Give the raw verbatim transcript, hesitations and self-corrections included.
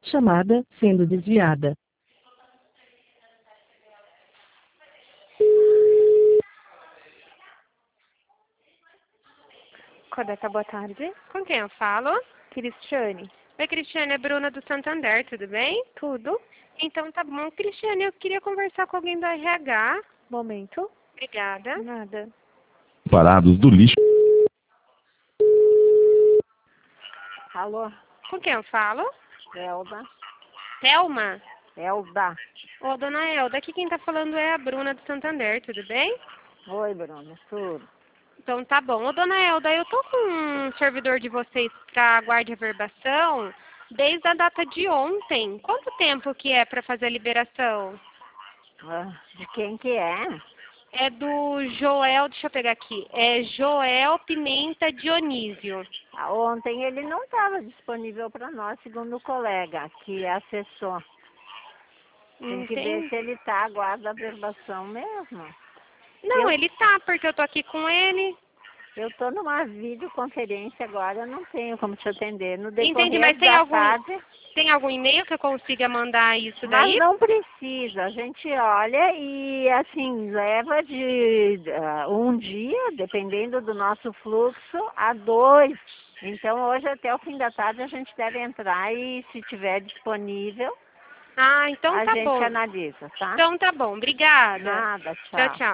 Chamada sendo desviada. Codeca, boa tarde. Com quem eu falo? Cristiane. Oi, Cristiane, é Bruna do Santander, tudo bem? Tudo? Então tá bom. Cristiane, eu queria conversar com alguém do R H. Momento. Obrigada. Nada. Parados do lixo. Alô? Com quem eu falo? Elda. Thelma? Elda. Ô, dona Elda, aqui quem tá falando é a Bruna do Santander, tudo bem? Oi, Bruna. Tudo. Então tá bom. Ô, dona Elda, eu tô com um servidor de vocês pra guarda e averbação desde a data de ontem. Quanto tempo que é pra fazer a liberação? Ah, de quem que é? É do Joel, deixa eu pegar aqui, é Joel Pimenta Dionísio. Ah, Ontem ele não estava disponível para nós, segundo o colega que acessou. Tem que ver Entendi. se ele está aguarda a averbação mesmo. Não, Eu- ele tá, porque eu tô aqui com ele. Eu estou numa videoconferência agora, eu não tenho como te atender. No Entendi, decorrer mas tem da algum, tarde. tem algum e-mail que eu consiga mandar isso Mas daí? não precisa, a gente olha e assim, leva de ah, um dia, dependendo do nosso fluxo, a dois. Então hoje até o fim da tarde a gente deve entrar e se tiver disponível, Ah, então a tá gente bom. analisa, tá? Então tá bom, obrigada. Nada, Tchau, tchau. tchau.